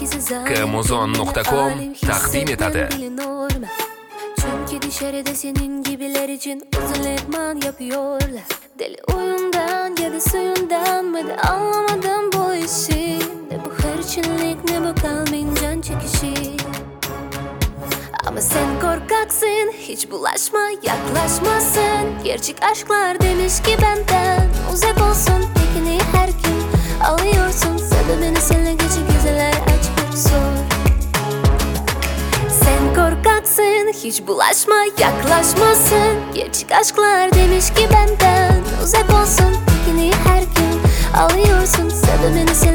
Kmuzon.com taqdim etadi. Çünkü dışarıda senin gibiler için uzun ekman yapıyorlar. Deli oyundan ya da suyundan mı da anlamadım bu işi. Ne bu hırçınlık ne bu kalbin can çekişi. Ama sen korkaksın, hiç bulaşma, yaklaşmasın. Gerçek aşklar demiş ki benden uzak olsun. Peki niye her gün alıyorsun? Sebebini seninle geçik güzeller aç bir sor. Sen korkaksın, hiç bulaşma, yaklaşmasın. Gerçek aşklar demiş ki benden uzak olsun. Peki niye her gün alıyorsun? Sebebini seninle